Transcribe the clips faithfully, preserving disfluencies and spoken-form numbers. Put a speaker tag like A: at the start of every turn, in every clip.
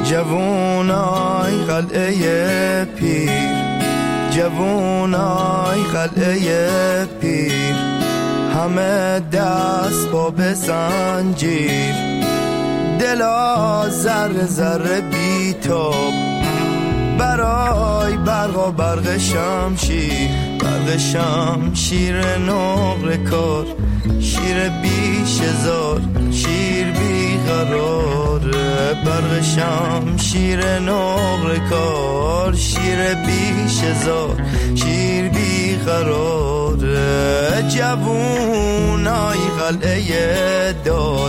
A: جوونای قلعه پیر، جوونای قلعه پیر، همه دست با به زنجیر، دلا ذره ذره بیتاب برای برق و برق شمشیر، برق شمشیر نقره کار، شیر بیش هزار، شیر بی قراره، برق شمشیر نقره کار، شیر بیش هزار، شیر بی قراره. جوونای قلعه داد،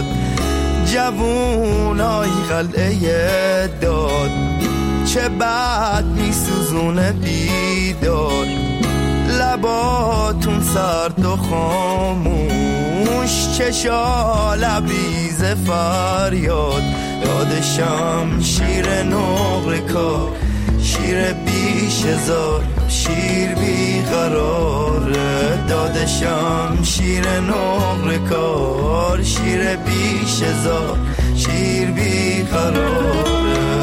A: جوونای قلعه داد، چه بد می سوزونه بیدار، لباتون سرد و خاموش، چشا لبریز فریاد، داد شمشیر نقره کار، شیر بیش هزار، شیر بی قراره، داد شمشیر نقره کار، شیر بیش هزار، شیر بی قراره.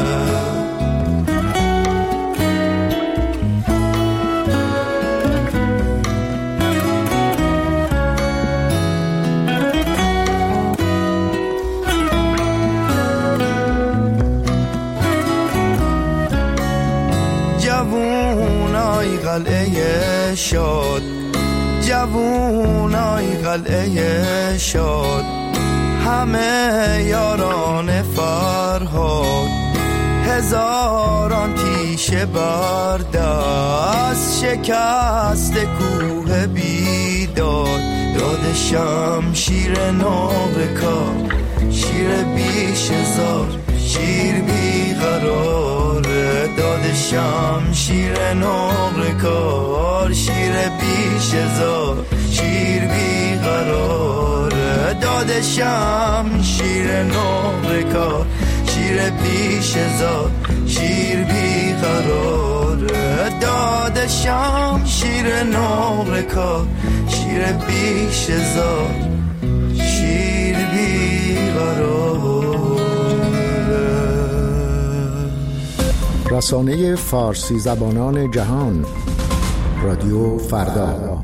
A: جوونای قلعه شاد، جوونای قلعه شاد، همه یاران فرهاد، هزاران تیشه بر دست، شکست کوه بیداد، داد شمشیر نقره کار، شیر بیش هزار، شیر بی قراره، داد شمشیر نقره کار، شیر بیش هزار، شیر بی قراره، داد شمشیر نقره کار، شیر بیش هزار، شیر بی قراره، داد شمشیر نقره کار، شیر بیش هزار، شیر بی قراره.
B: رسانه فارسی زبانان جهان، رادیو فردا.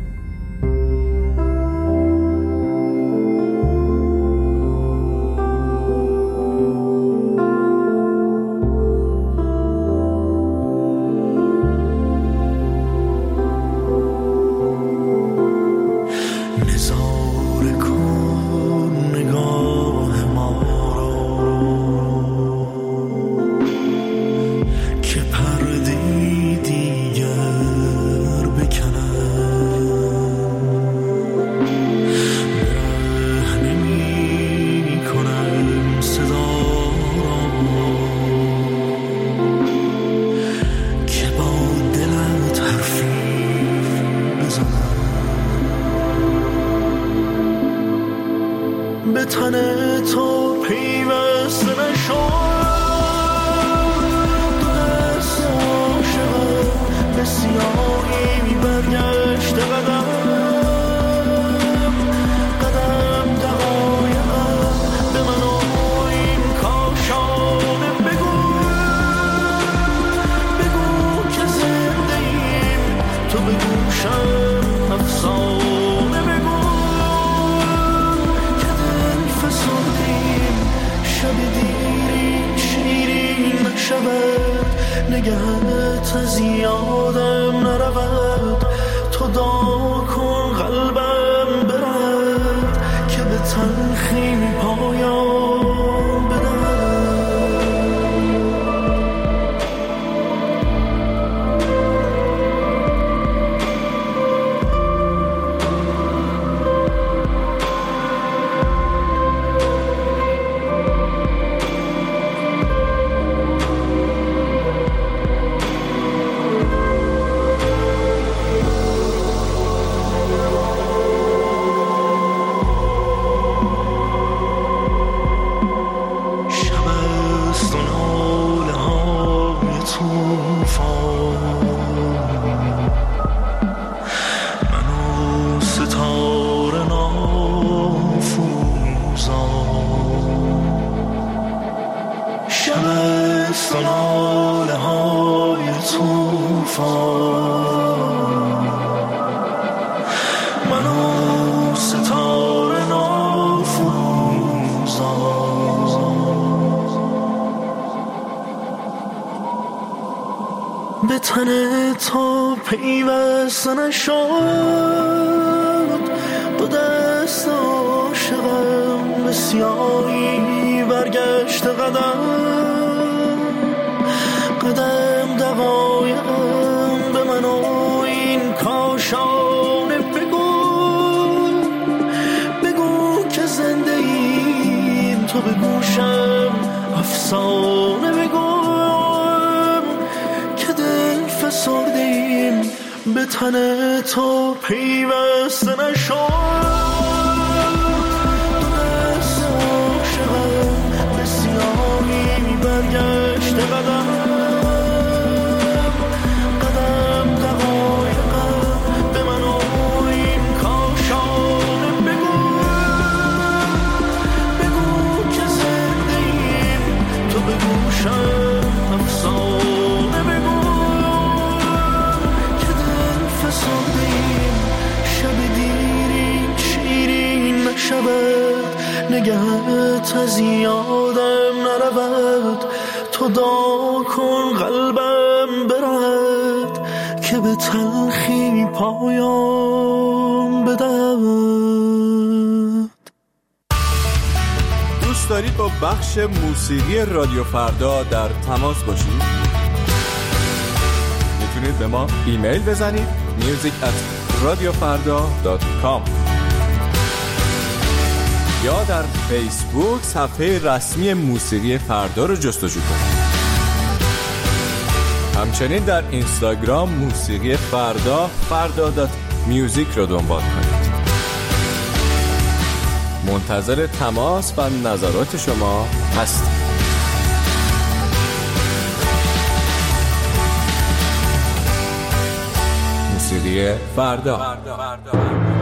C: به تن تو پیوسته نشد، دو دست عاشقم به سیاهی برگشت قدم قدم دقایقم به من و این کاشانه بگو بگو که زنده ایم، تو به گوشم افسانه بگو شب دیری شیرین نشود، نگهت از یادم نرود، تو دعا کن قلبم برد که به تلخی پایان بدهد. شب است و ناله های توفان، منو ستاره نافروزان. به تن تا پیوسته نشد، دو دست عاشقم به سیاهی برگشت قدم قدم دقایقم به من و این کاشانه بگو بگو که زنده ایم، تو به گوشم افسانه بگو که دل فسرده ایم. به تن تو پیوسته نشد، برگشت قدم قدم دقایقم به من و این کاشانه بگو بگو که زنده ایم، تو به گوشم افسانه بگو که دل فسرده ایم. شب دیرین شیرین نشود، نگهت از یادم نرود، تو دعا کن قلبم برد که به تلخی پایان بدهد.
D: دوست دارید با بخش موسیقی رادیو فردا در تماس باشید؟ میتونید به ما ایمیل بزنید music at radiofarda dot com یا در فیسبوک صفحه رسمی موسیقی فردا رو جستجو کنید. همچنین در اینستاگرام موسیقی فردا فردا دات میوزیک رو دنبال کنید. منتظر تماس و نظرات شما هستیم. موسیقی فردا, فردا. فردا.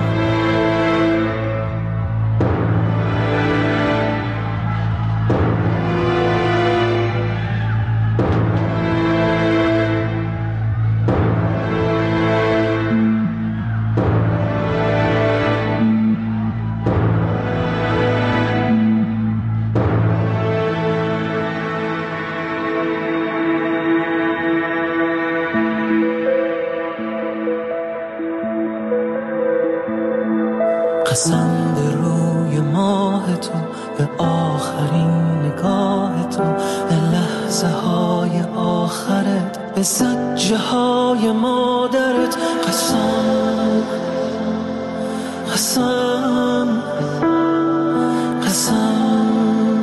C: قسم به روی ماه تو، به آخرین نگاه تو، به لحظه های آخرت، به زجه های مادرت. قسم قسم قسم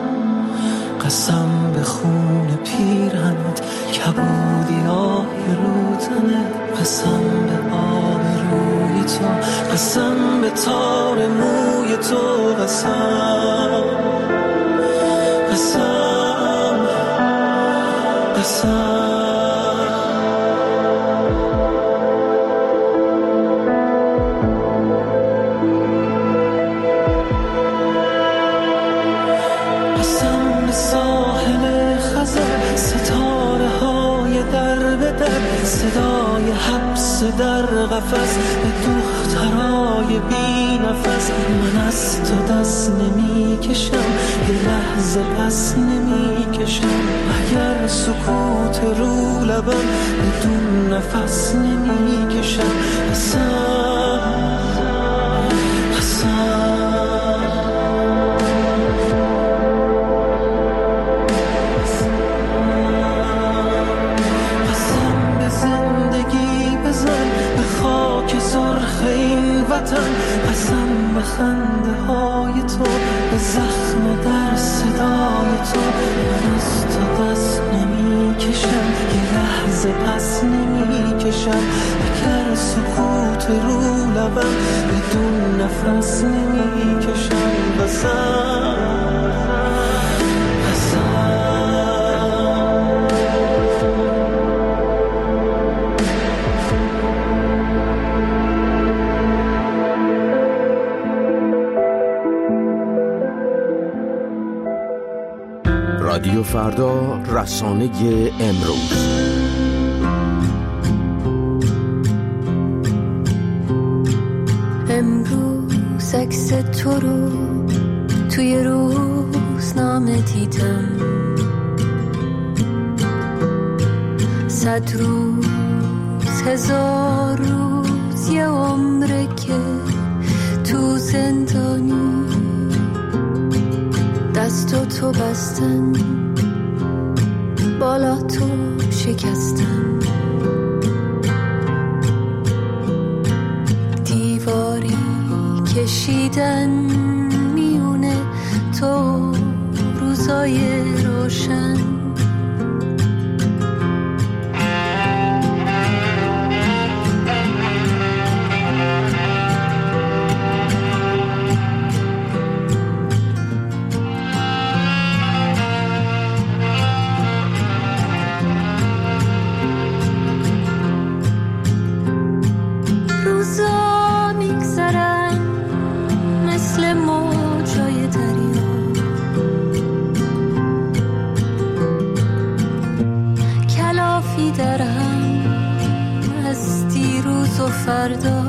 C: قسم به خون پیرهنت، کبودی آهی رو تنت. قسم به آب روی تو، قسم به تار موی تو. قسم قسم قسم قسم به ساحل خزر، ستاره های در به در، صدای حبس در قفس، به دخترای بی نفس. من از تو دست نمی کشم، یه لحظه پس نمی کشم. اگر سکوت رو لبم، بدون نفس نمی کشم. قسم قسم به خنده های تو، به زخم در صدای تو. من از تو دست نمی کشم، یه لحظه پس نمی کشم. اگر سکوت رو لبم، بدون نفس نمی کشم. قسم
B: رادیو فردا، رسانه امروز.
E: امروز عکس تو رو توی روزنامه دیدم، صد روز هزار روز یه عمره که تو زندانی، دستو تو بستن بالا تو شکستن، دیواری کشیدن میونه تو روزای روشن. فردا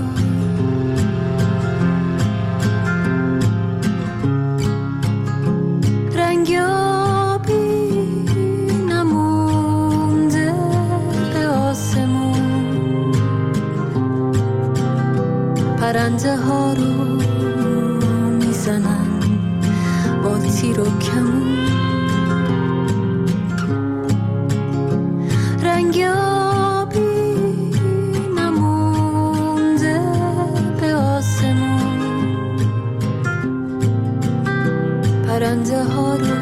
E: رنگابی نمونده به آسمون، پرنده ها رو میزنن با تیر و کمون، رنگابی پرنده ها رو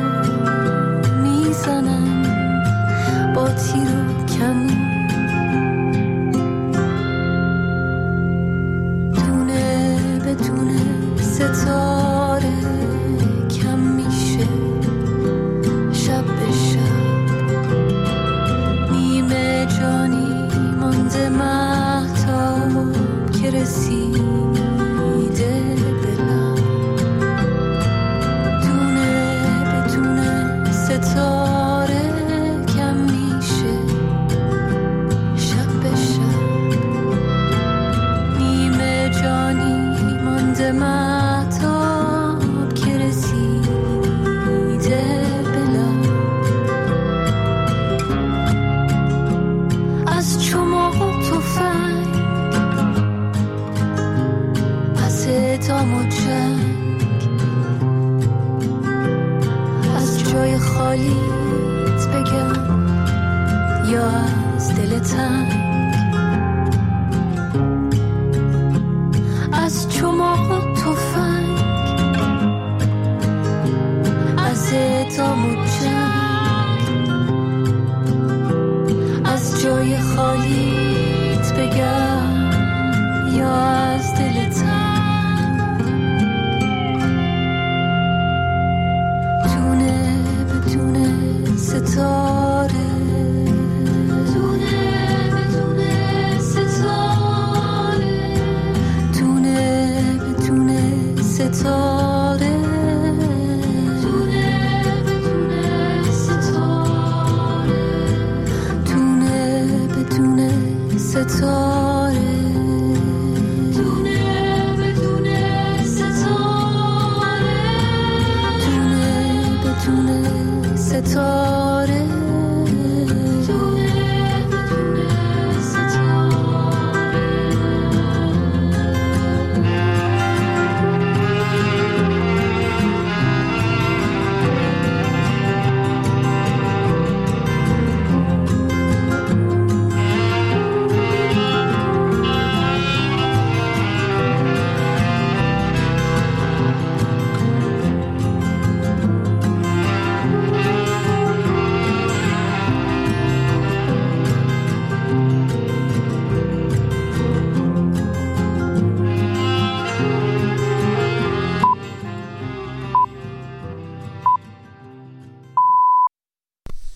E: میزنن با تیر و کمون، دونه به دونه ستاره کم میشه شب به شب، نیمه جانی مانده مهتاب که رسیده ستاره کم میشه شب به شب، نیمه جانی مانده مهتاب که رسیده به لب، از چماق و تفنگ، از اعدام و جنگ، جای خالیت بگم یا از دل تنگ، از چماق و تفنگ، از اعدام و جنگ، از جای خالیت بگم یا از دل تنگ، ستاره دونه به دونه ستاره، دونه به دونه ستاره، دونه به دونه ستاره، دونه به دونه ستاره، دونه به دونه ستاره، دونه به دونه ستاره.